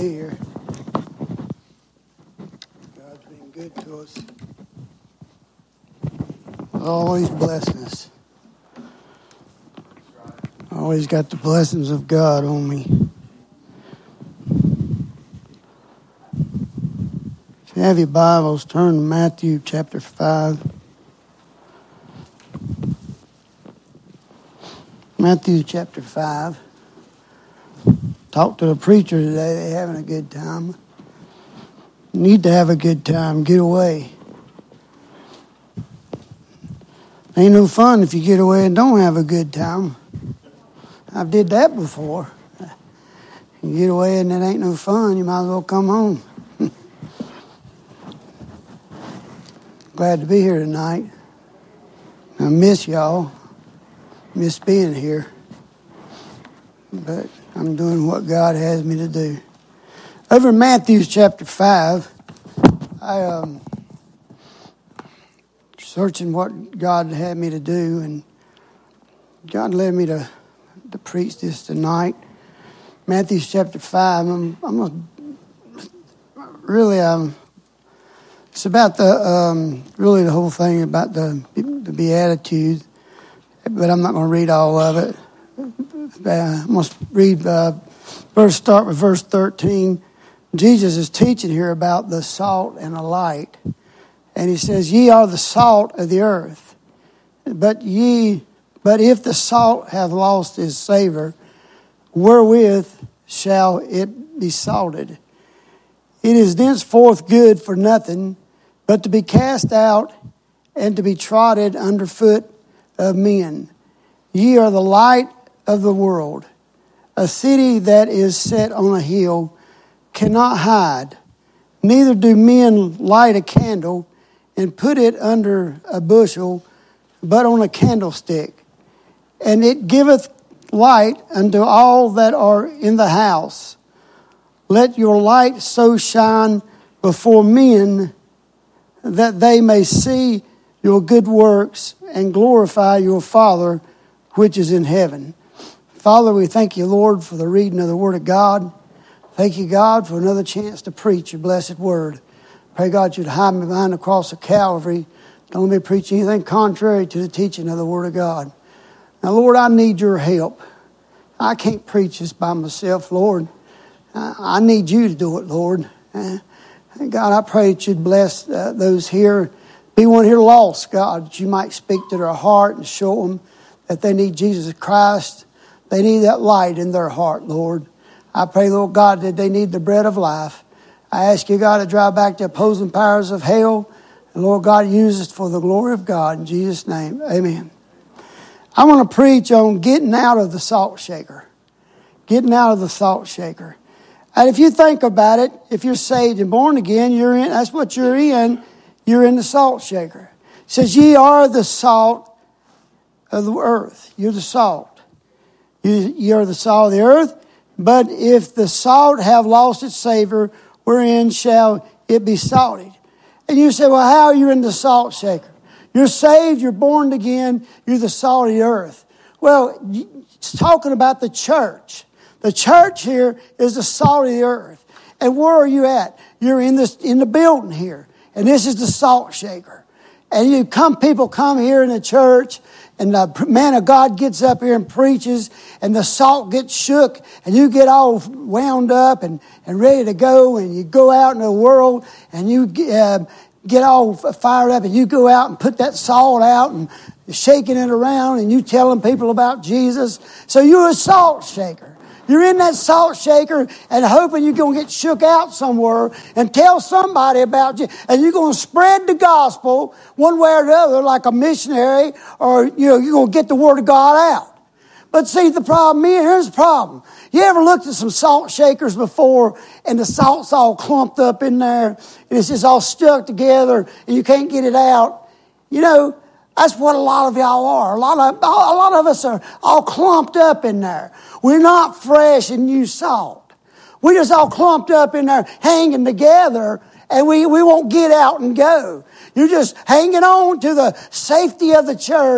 be here. God's been good to us. Always blessing us. Always got the blessings of God on me. If you have your Bibles, turn to Matthew chapter 5. Matthew chapter 5. Talked to a preacher today. They're having a good time. You need to have a good time. Get away. Ain't no fun if you get away and don't have a good time. I've did that before. You get away and it ain't no fun. You might as well come home. Glad to be here tonight. I miss y'all. Miss being here. But I'm doing what God has me to do. Over in Matthew chapter 5, I searching what God had me to do, and God led me to preach this tonight. Matthew chapter 5. It's about the whole thing about the Beatitudes, but I'm not going to read all of it. I must read start with verse 13. Jesus is teaching here about the salt and the light. And he says, "Ye are the salt of the earth. But if the salt have lost his savor, wherewith shall it be salted? It is thenceforth good for nothing, but to be cast out and to be trodden under foot of men. Ye are the light of the world. A city that is set on a hill cannot hide. Neither do men light a candle and put it under a bushel, but on a candlestick. And it giveth light unto all that are in the house. Let your light so shine before men that they may see your good works and glorify your Father which is in heaven." Father, we thank you, Lord, for the reading of the Word of God. Thank you, God, for another chance to preach your blessed Word. Pray, God, you'd hide me behind the cross of Calvary. Don't let me preach anything contrary to the teaching of the Word of God. Now, Lord, I need your help. I can't preach this by myself, Lord. I need you to do it, Lord. God, I pray that you'd bless those here. Be one here lost, God, that you might speak to their heart and show them that they need Jesus Christ. They need that light in their heart, Lord. I pray, Lord God, that they need the bread of life. I ask you, God, to drive back the opposing powers of hell. And Lord God, use us for the glory of God. In Jesus' name, amen. I want to preach on getting out of the salt shaker. Getting out of the salt shaker. And if you think about it, if you're saved and born again, you're in. That's what you're in. You're in the salt shaker. It says, "Ye are the salt of the earth." You're the salt. You're the salt of the earth. But if the salt have lost its savor, wherein shall it be salted? And you say, well, how are you in the salt shaker? You're saved, you're born again, you're the salt of the earth. Well, it's talking about the church. The church here is the salt of the earth. And where are you at? You're in the building here. And this is the salt shaker. And people come here in the church, and the man of God gets up here and preaches, and the salt gets shook, and you get all wound up and ready to go, and you go out in the world, and you get all fired up, and you go out and put that salt out and shaking it around, and you telling people about Jesus. So you're a salt shaker. You're in that salt shaker and hoping you're going to get shook out somewhere and tell somebody about you. And you're going to spread the gospel one way or the other like a missionary, or you're going to get the word of God out. But see, the problem here's the problem. You ever looked at some salt shakers before and the salt's all clumped up in there and it's just all stuck together and you can't get it out? You know, that's what a lot of y'all are. A lot of us are all clumped up in there. We're not fresh and new salt. We're just all clumped up in there, hanging together, and we won't get out and go. You're just hanging on to the safety of the church,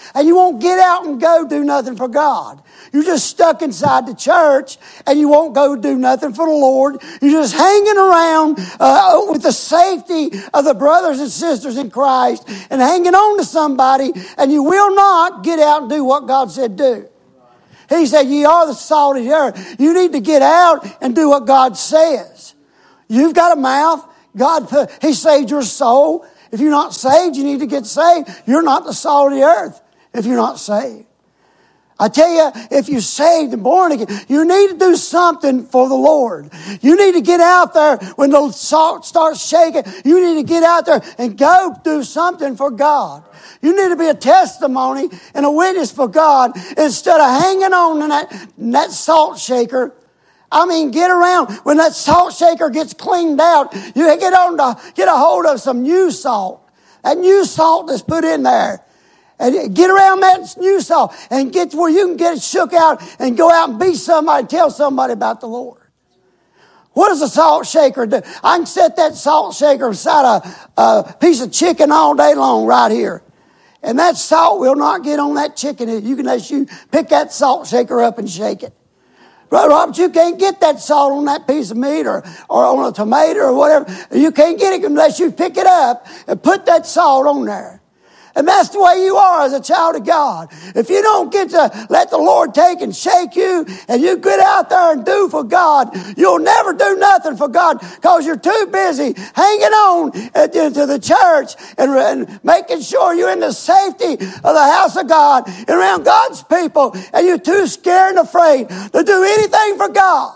and you won't get out and go do nothing for God. You're just stuck inside the church and you won't go do nothing for the Lord. You're just hanging around with the safety of the brothers and sisters in Christ and hanging on to somebody, and you will not get out and do what God said do. He said, ye are the salt of the earth. You need to get out and do what God says. You've got a mouth. He saved your soul. If you're not saved, you need to get saved. You're not the salt of the earth if you're not saved. I tell you, if you're saved and born again, you need to do something for the Lord. You need to get out there when the salt starts shaking. You need to get out there and go do something for God. You need to be a testimony and a witness for God instead of hanging on in that salt shaker. I mean, get around. When that salt shaker gets cleaned out, you get a hold of some new salt. That new salt that's put in there. And get around that new salt and get to where you can get it shook out and go out and be somebody, tell somebody about the Lord. What does a salt shaker do? I can set that salt shaker beside a piece of chicken all day long right here. And that salt will not get on that chicken unless you pick that salt shaker up and shake it. Robert, you can't get that salt on that piece of meat or on a tomato or whatever. You can't get it unless you pick it up and put that salt on there. And that's the way you are as a child of God. If you don't get to let the Lord take and shake you and you get out there and do for God, you'll never do nothing for God because you're too busy hanging on to the church and making sure you're in the safety of the house of God and around God's people, and you're too scared and afraid to do anything for God.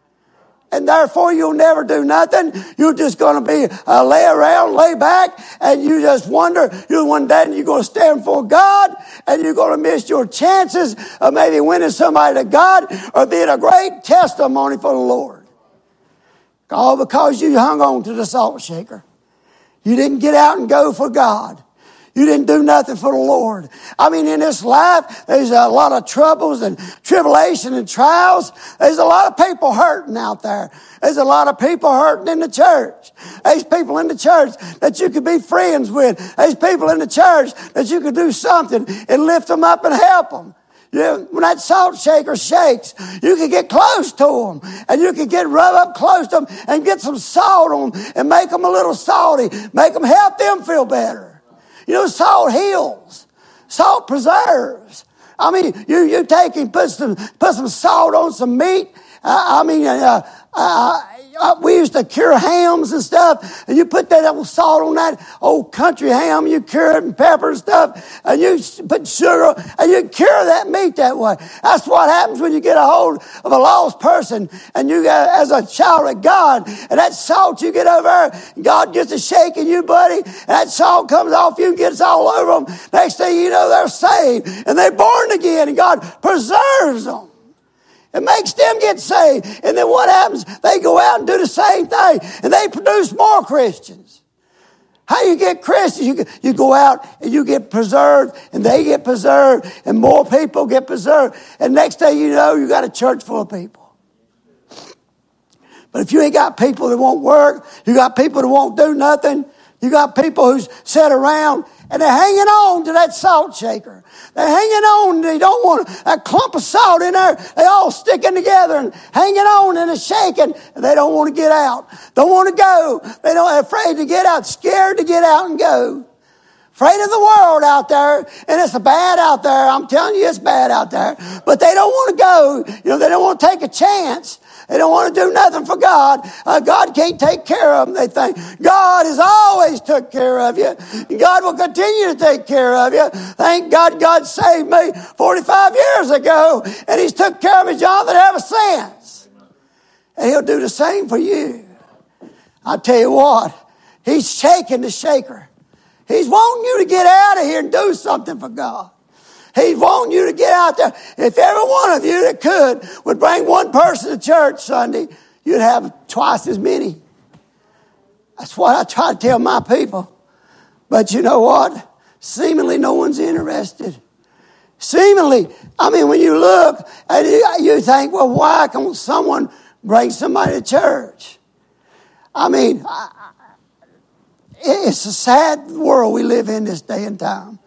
And therefore, you'll never do nothing. You're just going to be lay around, lay back, and you just wonder. One day you're going to stand before God, and you're going to miss your chances of maybe winning somebody to God or being a great testimony for the Lord. All because you hung on to the salt shaker. You didn't get out and go for God. You didn't do nothing for the Lord. I mean, in this life, there's a lot of troubles and tribulation and trials. There's a lot of people hurting out there. There's a lot of people hurting in the church. There's people in the church that you could be friends with. There's people in the church that you could do something and lift them up and help them. When that salt shaker shakes, you can get close to them and you can rub up close to them and get some salt on them and make them a little salty. Make them help them feel better. You know, salt heals. Salt preserves. I mean, you take and put some salt on some meat. We used to cure hams and stuff, and you put that old salt on that old country ham, you cure it and pepper and stuff, and you put sugar, and you cure that meat that way. That's what happens when you get a hold of a lost person, and you as a child of God, and that salt you get over there, God gets to shaking you, buddy, and that salt comes off you and gets all over them. Next thing you know, they're saved, and they're born again, and God preserves them. It makes them get saved. And then what happens? They go out and do the same thing. And they produce more Christians. How you get Christians? You go out and you get preserved. And they get preserved. And more people get preserved. And next thing you know, you got a church full of people. But if you ain't got people that won't work, you got people that won't do nothing, you got people who sit around and they're hanging on to that salt shaker. They're hanging on. They don't want that clump of salt in there. They all sticking together and hanging on and it's shaking. And they don't want to get out. Don't want to go. They're afraid to get out. Scared to get out and go. Afraid of the world out there. And it's bad out there. I'm telling you, it's bad out there. But they don't want to go. You know, they don't want to take a chance. They don't want to do nothing for God. God can't take care of them. They think God has always took care of you. God will continue to take care of you. Thank God God saved me 45 years ago. And He's took care of me, Jonathan, ever since. And He'll do the same for you. I tell you what, He's shaking the shaker. He's wanting you to get out of here and do something for God. He's wanting you to get out there. If every one of you that could would bring one person to church Sunday, you'd have twice as many. That's what I try to tell my people. But you know what? Seemingly no one's interested. Seemingly, I mean, when you look and you think, well, why can't someone bring somebody to church? I mean, it's a sad world we live in this day and time.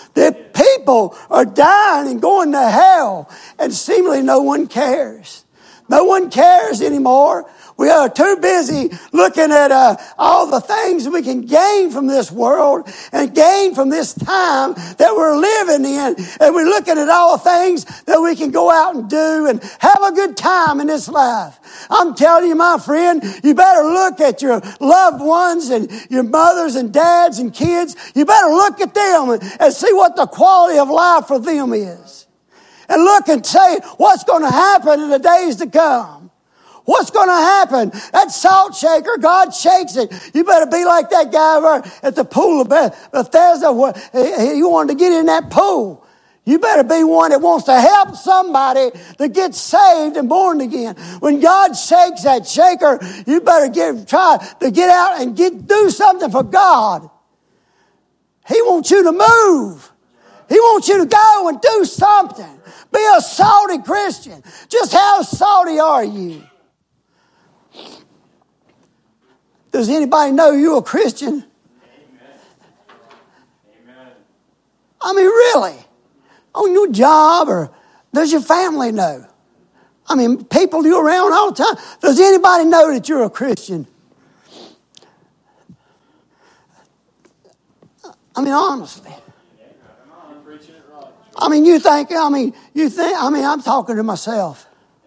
The people are dying and going to hell, and seemingly no one cares. No one cares anymore. We are too busy looking at all the things we can gain from this world and gain from this time that we're living in. And we're looking at all the things that we can go out and do and have a good time in this life. I'm telling you, my friend, you better look at your loved ones and your mothers and dads and kids. You better look at them and see what the quality of life for them is. And look and say what's going to happen in the days to come. What's going to happen? That salt shaker, God shakes it. You better be like that guy over at the pool of Bethesda where he wanted to get in that pool. You better be one that wants to help somebody to get saved and born again. When God shakes that shaker, you better try to get out and do something for God. He wants you to move. He wants you to go and do something. Be a salty Christian. Just how salty are you? Does anybody know you're a Christian? Amen. I mean, really? On your job, or does your family know? I mean, people you're around all the time. Does anybody know that you're a Christian? I mean, honestly. I mean, I'm talking to myself.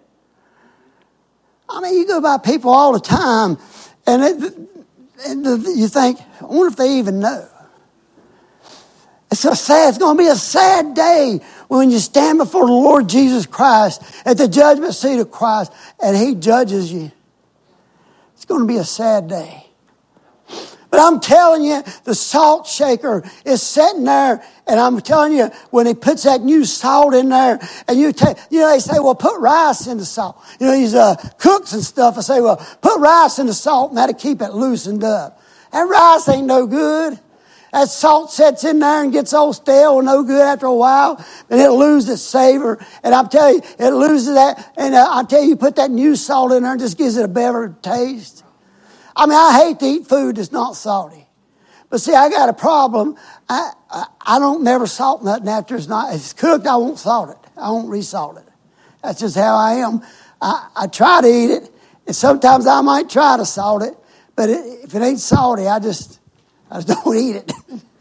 I mean, you go by people all the time, and you think, I wonder if they even know. It's so sad. It's going to be a sad day when you stand before the Lord Jesus Christ at the judgment seat of Christ, and He judges you. It's going to be a sad day. But I'm telling you, the salt shaker is sitting there, and I'm telling you, when he puts that new salt in there, and they say, well, put rice in the salt. You know, these cooks and stuff, I say, well, put rice in the salt, and that'll keep it loosened up. That rice ain't no good. That salt sets in there and gets old stale and no good after a while, and it'll lose its savor. And I'm telling you, it loses that, and I tell you, put that new salt in there and just gives it a better taste. I mean, I hate to eat food that's not salty. But see, I got a problem. I don't never salt nothing after if it's cooked, I won't salt it. I won't resalt it. That's just how I am. I try to eat it, and sometimes I might try to salt it, but if it ain't salty, I just don't eat it.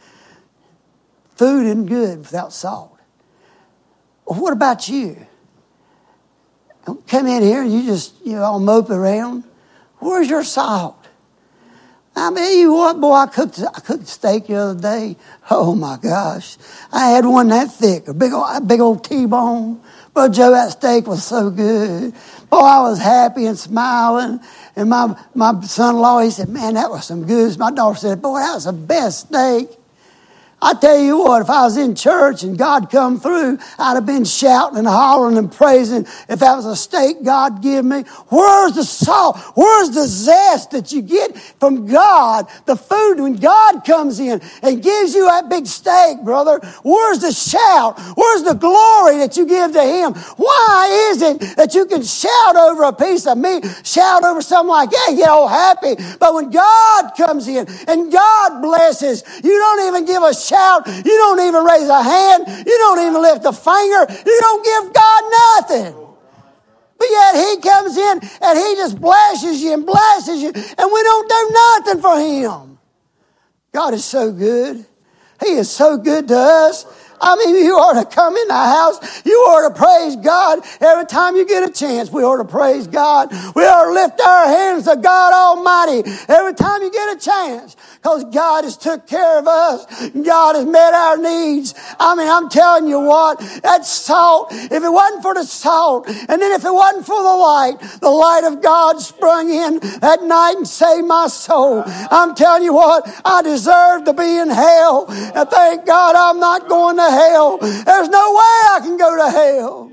Food isn't good without salt. Well, what about you? Don't come in here and you just, all mope around. Where's your salt? I mean, you what, boy, I cooked steak the other day. Oh, my gosh. I had one that thick, a big old T-bone. But Joe, that steak was so good. Boy, I was happy and smiling. And my son-in-law, he said, man, that was some good. My daughter said, boy, that was the best steak. I tell you what, if I was in church and God come through, I'd have been shouting and hollering and praising if that was a steak God give me. Where's the salt? Where's the zest that you get from God? The food when God comes in and gives you that big steak, brother. Where's the shout? Where's the glory that you give to Him? Why is it that you can shout over a piece of meat, shout over something like that, get all happy? But when God comes in and God blesses, you don't even give a shout. You don't even raise a hand. You don't even lift a finger. You don't give God nothing. But yet He comes in and He just blesses you and blesses you, and we don't do nothing for Him. God is so good. He is so good to us. I mean, you ought to come in the house. You ought to praise God every time you get a chance. We ought to praise God. We ought to lift our hands to God Almighty every time you get a chance. Because God has took care of us. God has met our needs. I mean, I'm telling you what, that salt, if it wasn't for the salt, and then if it wasn't for the light of God sprung in that night and saved my soul. I'm telling you what, I deserve to be in hell. And thank God I'm not going to hell. There's no way I can go to hell.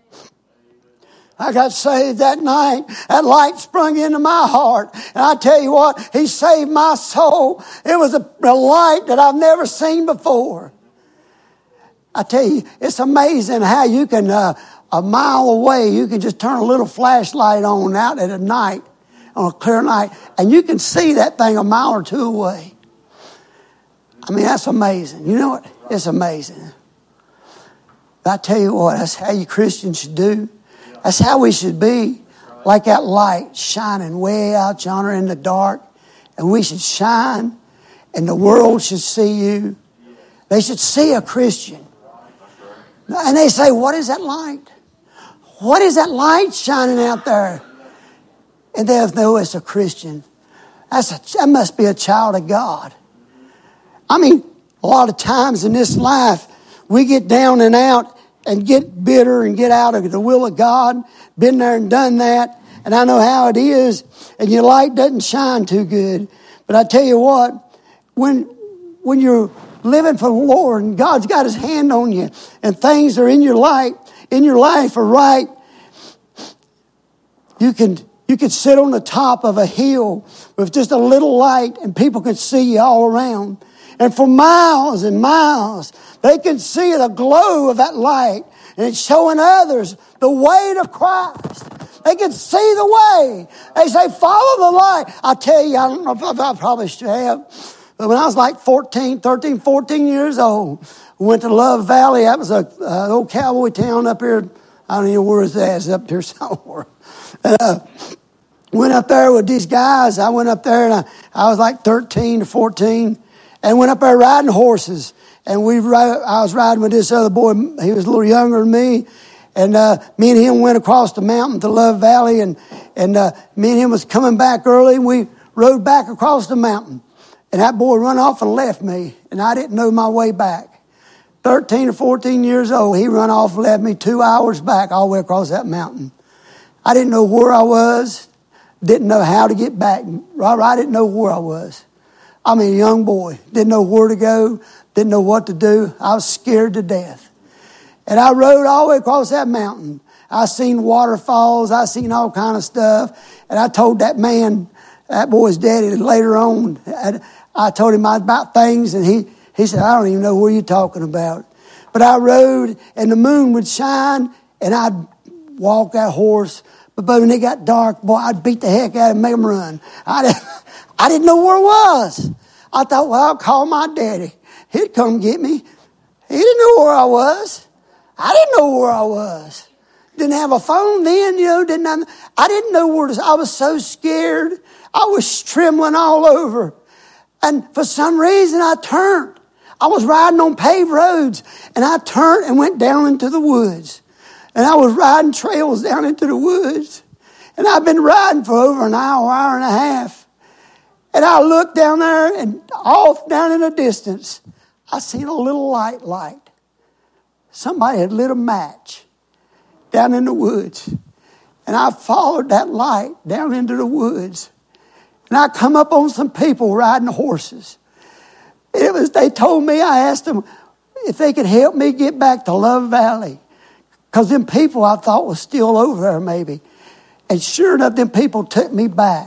I got saved that night. That light sprung into my heart. And I tell you what, He saved my soul. It was a light that I've never seen before. I tell you, it's amazing how you can, a mile away, you can just turn a little flashlight on out at night, on a clear night, and you can see that thing a mile or two away. I mean, that's amazing. You know what? It's amazing. But I tell you what, that's how you Christians should do. That's how we should be. Like that light shining way out yonder in the dark. And we should shine, and the world should see you. They should see a Christian. And they say, what is that light? What is that light shining out there? And they'll know it's a Christian. That must be a child of God. I mean, a lot of times in this life, we get down and out and get bitter and get out of the will of God. Been there and done that. And I know how it is. And your light doesn't shine too good. But I tell you what, when you're living for the Lord and God's got His hand on you and things are in your life are right, you can sit on the top of a hill with just a little light and people can see you all around. And for miles and miles, they can see the glow of that light. And it's showing others the way to Christ. They can see the way. They say, follow the light. I tell you, I don't know if I probably should have. But when I was like 14 years old, we went to Love Valley. That was an old cowboy town up here. I don't even know where it's at. It's up here somewhere. Went up there with these guys. I went up there and I was like 13 to 14 and went up there riding horses. And I was riding with this other boy. He was a little younger than me. And me and him went across the mountain to Love Valley. And me and him was coming back early. And we rode back across the mountain. And that boy run off and left me. And I didn't know my way back. 13 or 14 years old, he run off and left me 2 hours back all the way across that mountain. I didn't know where I was. Didn't know how to get back. I didn't know where I was. I mean, a young boy. Didn't know where to go. Didn't know what to do. I was scared to death. And I rode all the way across that mountain. I seen waterfalls. I seen all kind of stuff. And I told that man, that boy's daddy, later on, I told him about things. And he said, I don't even know what you're talking about. But I rode and the moon would shine and I'd walk that horse. But when it got dark, boy, I'd beat the heck out of him and make him run. I didn't know where I was. I thought, well, I'll call my daddy. He'd come get me. He didn't know where I was. I didn't know where I was. Didn't have a phone then, I didn't know where to. I was so scared. I was trembling all over. And for some reason, I turned. I was riding on paved roads. And I turned and went down into the woods. And I was riding trails down into the woods. And I've been riding for over an hour and a half. And I looked down there and off down in the distance, I seen a little light. Somebody had lit a match down in the woods. And I followed that light down into the woods. And I come up on some people riding horses. They told me, I asked them if they could help me get back to Love Valley. Because them people I thought was still over there maybe. And sure enough, them people took me back.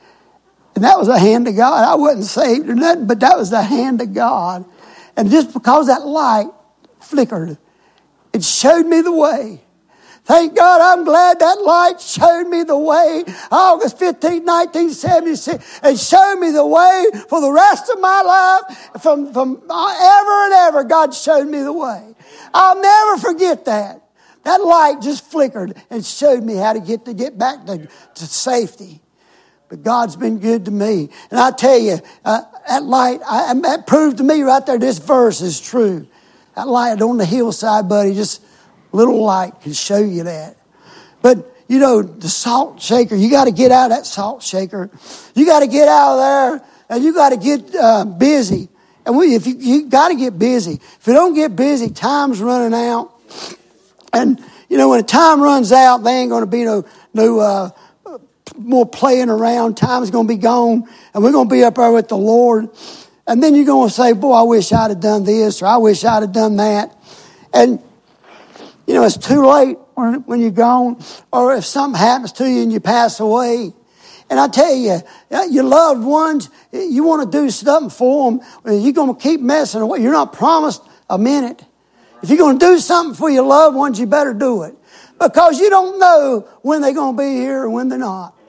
And that was the hand of God. I wasn't saved or nothing, but that was the hand of God. And just because that light flickered, it showed me the way. Thank God, I'm glad that light showed me the way. August 15, 1976. And showed me the way for the rest of my life. From ever and ever, God showed me the way. I'll never forget that. That light just flickered and showed me how to get back to safety. But God's been good to me. And I tell you, that light, that proved to me right there, this verse is true. That light on the hillside, buddy, just a little light can show you that. But, the salt shaker, you got to get out of that salt shaker. You got to get out of there and you got to get busy. And you got to get busy. If you don't get busy, time's running out. And, when the time runs out, there ain't going to be no more playing around. Time's going to be gone. And we're going to be up there with the Lord. And then you're going to say, boy, I wish I'd have done this or I wish I'd have done that. And, it's too late when you're gone or if something happens to you and you pass away. And I tell you, your loved ones, you want to do something for them. You're going to keep messing away. You're not promised a minute. If you're going to do something for your loved ones, you better do it. Because you don't know when they're going to be here or when they're not.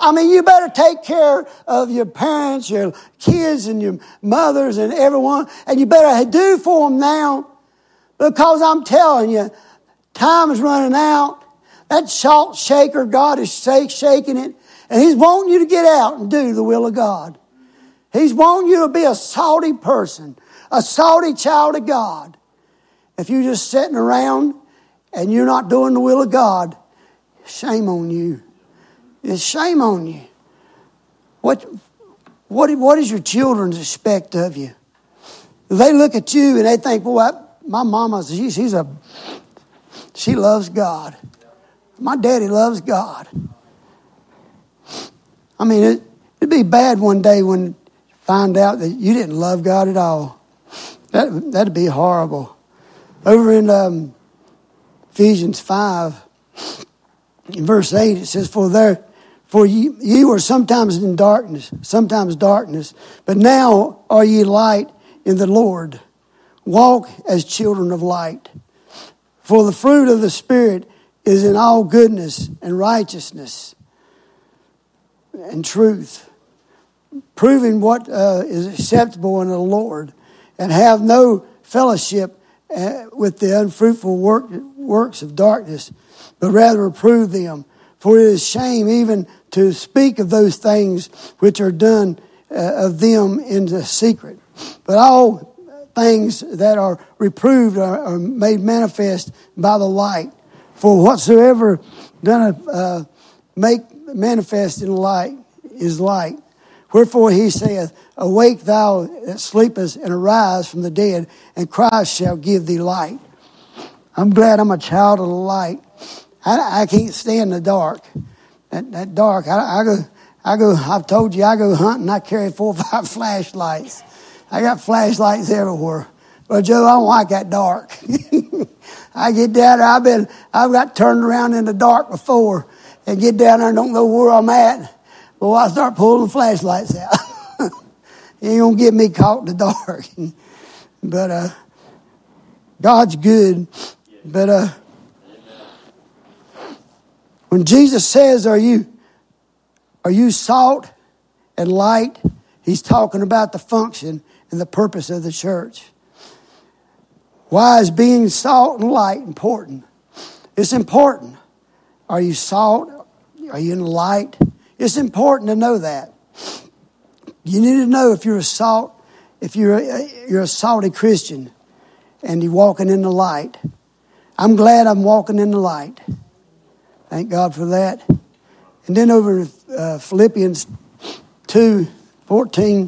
I mean, you better take care of your parents, your kids, and your mothers, and everyone. And you better do for them now. Because I'm telling you, time is running out. That salt shaker, God is shaking it. And He's wanting you to get out and do the will of God. He's wanting you to be a salty person, a salty child of God. If you're just sitting around and you're not doing the will of God, shame on you. It's shame on you. What does your children expect of you? They look at you and they think, well, my mama, she loves God. My daddy loves God. I mean, it'd be bad one day when you find out that you didn't love God at all. That'd be horrible. Over in Ephesians 5, in verse 8, it says, For ye were sometimes in darkness, but now are ye light in the Lord. Walk as children of light. For the fruit of the Spirit is in all goodness and righteousness and truth, proving what is acceptable unto the Lord, and have no fellowship with the unfruitful works of darkness, but rather reprove them. For it is shame even to speak of those things which are done of them in the secret. But all things that are reproved are made manifest by the light. For whatsoever done make manifest in light is light. Wherefore he saith, Awake thou that sleepest, and arise from the dead, and Christ shall give thee light. I'm glad I'm a child of the light. I can't stand the dark. That dark. I go. I've told you I go hunting. I carry 4 or 5 flashlights. I got flashlights everywhere. But Joe, I don't like that dark. I get down there. I've got turned around in the dark before, and get down there and don't know where I'm at. Well, I start pulling the flashlights out. You ain't gonna get me caught in the dark. But God's good. But when Jesus says, "Are you salt and light?" He's talking about the function and the purpose of the church. Why is being salt and light important? It's important. Are you salt? Are you in the light? It's important to know that. You need to know if you're a salt, if you're a salty Christian, and you're walking in the light. I'm glad I'm walking in the light. Thank God for that. And then over in Philippians 2:14,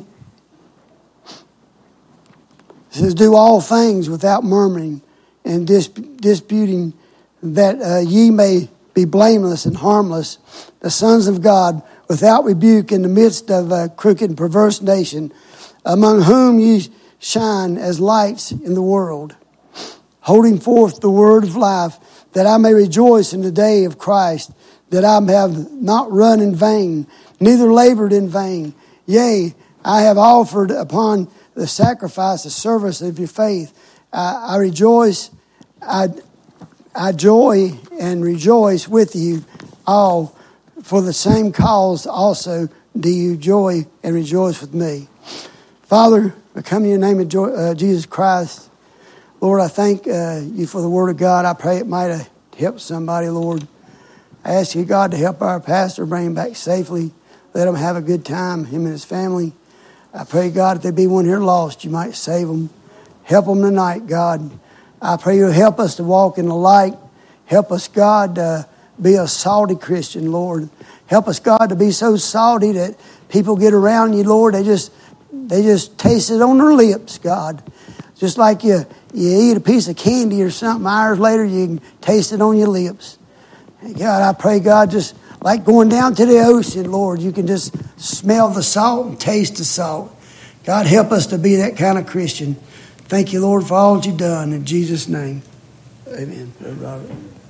it says, "Do all things without murmuring and disputing, that ye may be blameless and harmless, the sons of God, without rebuke in the midst of a crooked and perverse nation, among whom ye shine as lights in the world, holding forth the word of life, that I may rejoice in the day of Christ, that I have not run in vain, neither labored in vain. Yea, I have offered upon the sacrifice, the service of your faith. I rejoice, I joy and rejoice with you all. For the same cause also do you joy and rejoice with me." Father, I come in your name of Jesus Christ. Lord, I thank you for the word of God. I pray it might have helped somebody, Lord. I ask you, God, to help our pastor, bring him back safely. Let him have a good time, him and his family. I pray, God, if there be one here lost, you might save them. Help them tonight, God. I pray you'll help us to walk in the light. Help us, God, to be a salty Christian, Lord. Help us, God, to be so salty that people get around you, Lord. They just taste it on their lips, God. Just like you eat a piece of candy or something, hours later you can taste it on your lips. God, I pray, God, just like going down to the ocean, Lord, you can just smell the salt and taste the salt. God, help us to be that kind of Christian. Thank you, Lord, for all that you've done. In Jesus' name, amen. Brother Robert.